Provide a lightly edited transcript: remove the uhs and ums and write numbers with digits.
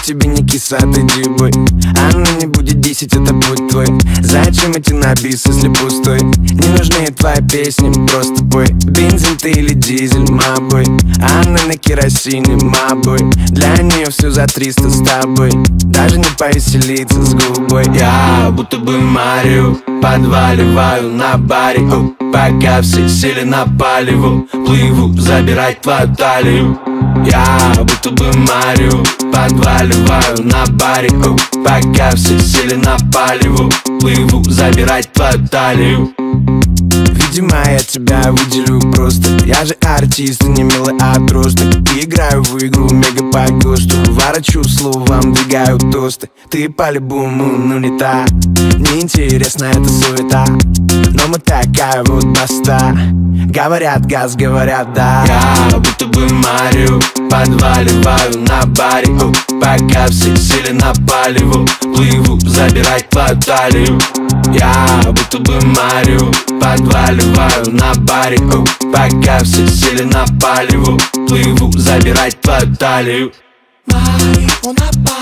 тебе не киса, отойди, бой. Она не будет 10, это путь твой. Зачем идти на бис, если пустой? Не нужны твои песни, просто пой. Бензин ты или дизель, мабой. Она на керосине, мабой. Для нее все за 300 с тобой. Даже не повеселиться с губой. Я будто бы Марио, подваливаю на баре, пока все сели на палеву. Плыву забирать твою талию. Я будто бы Марио, подваливаю на баре, пока все сели на палеву. Плыву забирать твою талию. Видимо, я тебя выделю просто. Я же артист, не милый отросток. Играю в игру мега по ГОСТу. Ворочу словам, двигаю тосты. Ты по-любому, ну не та. Неинтересна эта суета, но мы такая вот баста. Говорят газ, говорят да. Я будто бы Марио, подваливаю на баре, пока все сели на палеву. Плыву забирать твою талию. Я будто бы Марио, подваливаю на баре, пока все сели на палеву. Плыву забирать твою талию. Марио на баре.